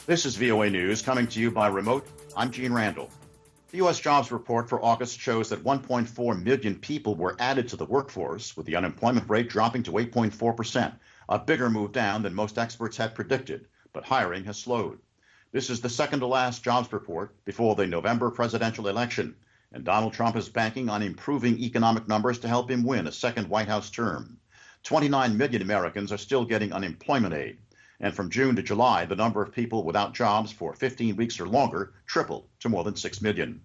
This is VOA News coming to you by remote. I'm Gene Randall. The U.S. jobs report for August shows that 1.4 million people were added to the workforce, with the unemployment rate dropping to 8.4%, a bigger move down than most experts had predicted, but hiring has slowed. This is the second to last jobs report before the November presidential election, and Donald Trump is banking on improving economic numbers to help him win a second White House term. 29 million Americans are still getting unemployment aid. And from June to July, the number of people without jobs for 15 weeks or longer tripled to more than 6 million.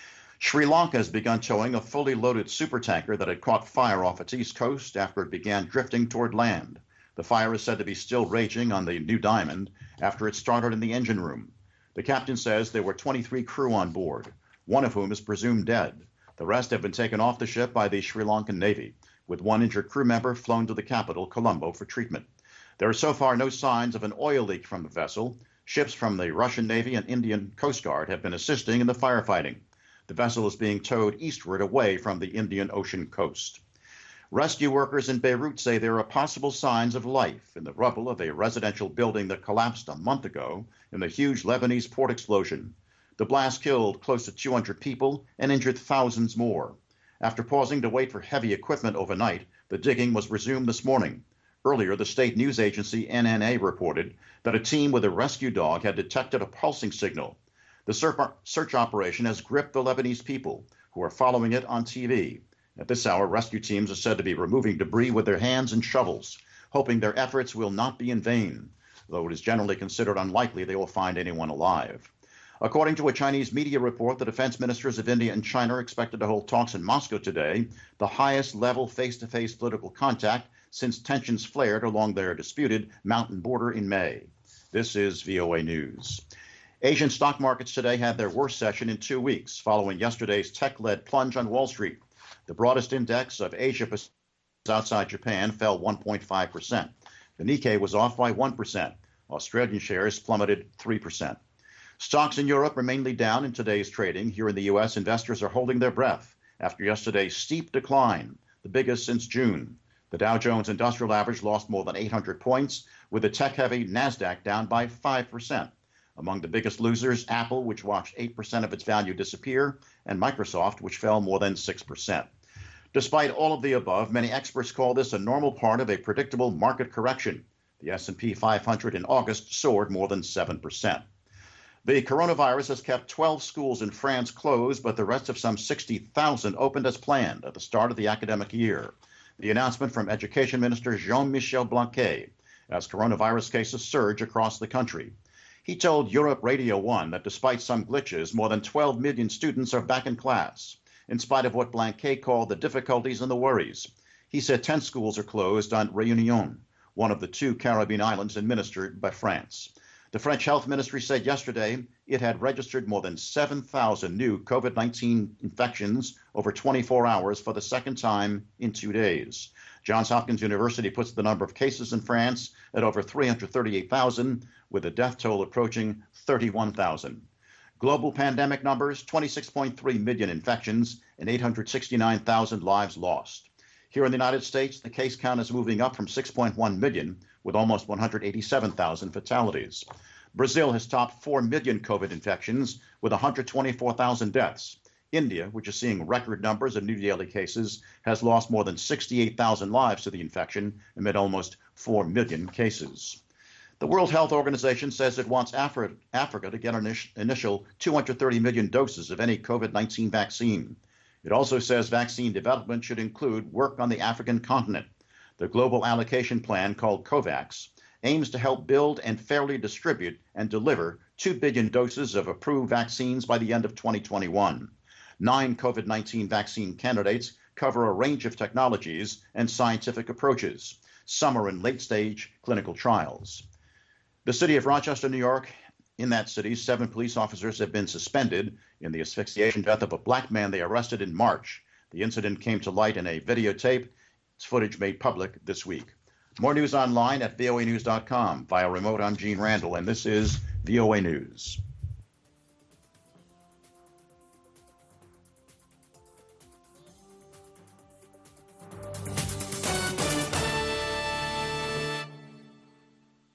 Sri Lanka has begun towing a fully loaded supertanker that had caught fire off its east coast after it began drifting toward land. The fire is said to be still raging on the New Diamond after it started in the engine room. The captain says there were 23 crew on board, one of whom is presumed dead. The rest have been taken off the ship by the Sri Lankan Navy, with one injured crew member flown to the capital, Colombo, for treatment. There are so far no signs of an oil leak from the vessel. Ships from the Russian Navy and Indian Coast Guard have been assisting in the firefighting. The vessel is being towed eastward away from the Indian Ocean coast. Rescue workers in Beirut say there are possible signs of life in the rubble of a residential building that collapsed a month ago in the huge Lebanese port explosion. The blast killed close to 200 people and injured thousands more. After pausing to wait for heavy equipment overnight, the digging was resumed this morning. Earlier, the state news agency NNA reported that a team with a rescue dog had detected a pulsing signal. The search operation has gripped the Lebanese people, who are following it on TV. At this hour, rescue teams are said to be removing debris with their hands and shovels, hoping their efforts will not be in vain, though it is generally considered unlikely they will find anyone alive. According to a Chinese media report, the defense ministers of India and China are expected to hold talks in Moscow today, the highest level face-to-face political contact since tensions flared along their disputed mountain border in May. This is VOA News. Asian stock markets today had their worst session in 2 weeks, following yesterday's tech-led plunge on Wall Street. The broadest index of Asia Pacific outside Japan fell 1.5%. The Nikkei was off by 1%. Australian shares plummeted 3%. Stocks in Europe are mainly down in today's trading. Here in the U.S., investors are holding their breath after yesterday's steep decline, the biggest since June. The Dow Jones Industrial Average lost more than 800 points, with the tech-heavy NASDAQ down by 5%. Among the biggest losers, Apple, which watched 8% of its value disappear, and Microsoft, which fell more than 6%. Despite all of the above, many experts call this a normal part of a predictable market correction. The S&P 500 in August soared more than 7%. The coronavirus has kept 12 schools in France closed, but the rest of some 60,000 opened as planned at the start of the academic year. The announcement from Education Minister Jean-Michel Blanquet as coronavirus cases surge across the country. He told Europe Radio 1 that despite some glitches, more than 12 million students are back in class, in spite of what Blanquet called the difficulties and the worries. He said 10 schools are closed on Réunion, one of the 2 Caribbean islands administered by France. The French Health Ministry said yesterday it had registered more than 7,000 new COVID-19 infections over 24 hours for the second time in 2 days. Johns Hopkins University puts the number of cases in France at over 338,000, with the death toll approaching 31,000. Global pandemic numbers, 26.3 million infections and 869,000 lives lost. Here in the United States, the case count is moving up from 6.1 million, with almost 187,000 fatalities. Brazil has topped 4 million COVID infections with 124,000 deaths. India, which is seeing record numbers of new daily cases, has lost more than 68,000 lives to the infection amid almost 4 million cases. The World Health Organization says it wants Africa to get an initial 230 million doses of any COVID-19 vaccine. It also says vaccine development should include work on the African continent. The global allocation plan, called COVAX, aims to help build and fairly distribute and deliver 2 billion doses of approved vaccines by the end of 2021. 9 COVID-19 vaccine candidates cover a range of technologies and scientific approaches. Some are in late-stage clinical trials. The city of Rochester, New York, in that city, 7 police officers have been suspended in the asphyxiation death of a black man they arrested in March. The incident came to light in a videotape. Its footage made public this week. More news online at voanews.com. Via remote, I'm Gene Randall, and this is VOA News.